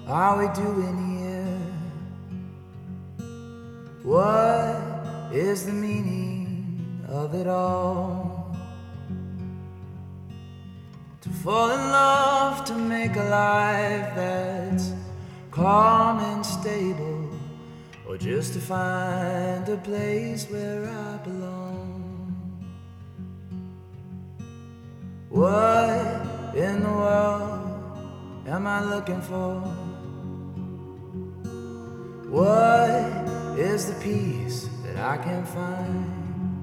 are we doing here? What is the meaning of it all? To fall in love, to make a life that's calm and stable, or just to find a place where I belong. What in the world am I looking for? What is the peace that I can find?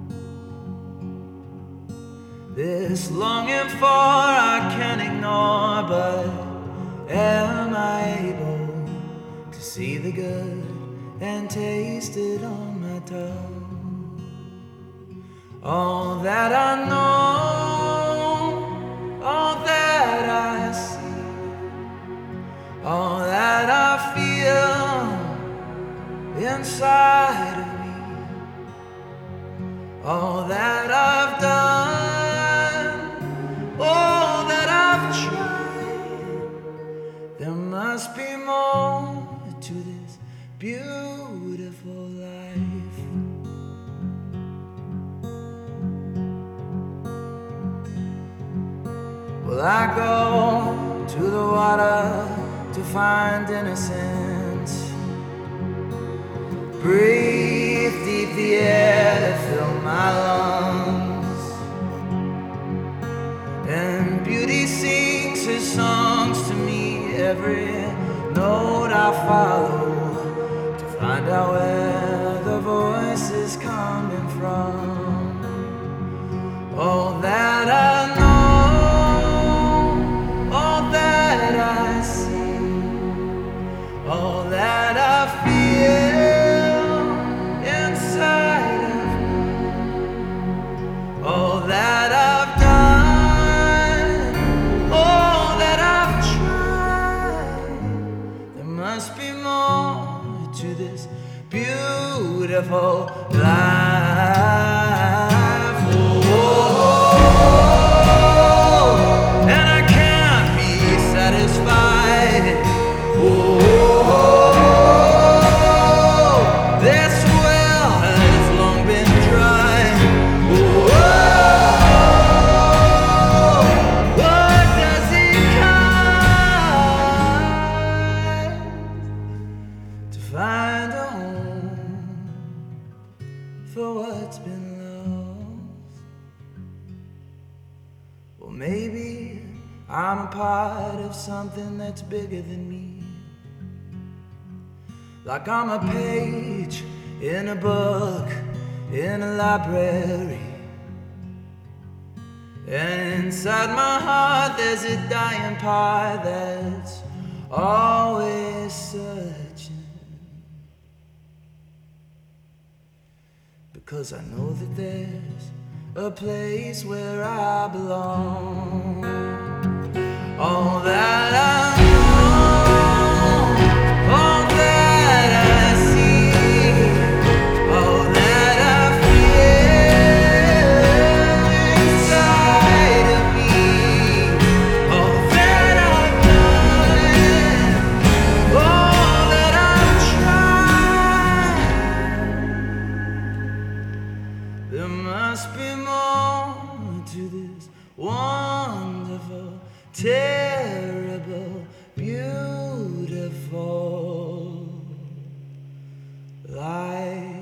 This longing for I can't ignore, but am I able to see the good and taste it on my tongue? All that I know, all that I see, all that I feel inside of me, all that I've done, all that I've tried, there must be more to this beautiful life. Well, I go to the water to find innocence, breathe deep the air to fill my lungs, and beauty sings her songs to me, every note I follow, to find out where the voice is coming from. All that I know, all that I see, all that I feel inside of me, all that I've done, all that I've tried, there must be more to this beautiful life. And I can't be satisfied. This well has long been dry. What does it cost to find a home for what's been lost? Well, maybe I'm a part of something that's bigger than me, like I'm a page in a book in a library, and inside my heart there's a dying part that's always searching, because I know that there's a place where I belong. All that I know, all that I see, all that I feel inside of me, all that I've done, all that I've tried, there must be more to this wonderful, terrible, beautiful life.